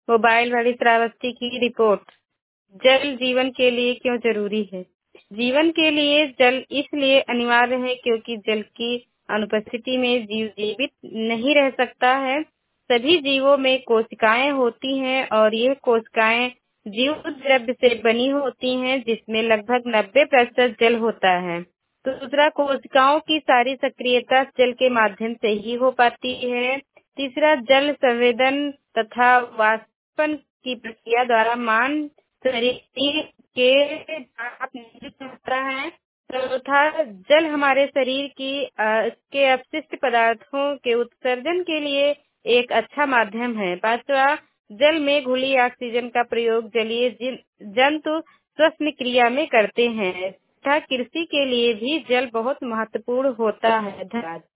Mobile वाली श्रावस्ती की report. जल जीवन के लिए क्यों जरूरी है? जीवन के लिए जल इसलिए अनिवार्य है क्योंकि जल की अनुपस्थिति में जीव जीवित नहीं रह सकता है। सभी जीवों में कोशिकाएं होती हैं और ये कोशिकाएं जीव द्रव्य से बनी होती हैं, जिसमें लगभग 90% जल होता है। दूसरा, कोशिकाओं की सारी सक्रियता जल के माध्यम से ही हो पाती है। तीसरा, जल संवेदन तथा वाष्पन की प्रक्रिया द्वारा मान शरीर के आप नियंत्रित होता है। चौथा, जल हमारे शरीर के अपशिष्ट पदार्थों के उत्सर्जन के लिए एक अच्छा माध्यम है। पांचवा, जल में घुली ऑक्सीजन का प्रयोग जलीय जंतु श्वसन क्रिया में करते हैं तथा कृषि के लिए भी जल बहुत महत्वपूर्ण होता है। धन्यवाद।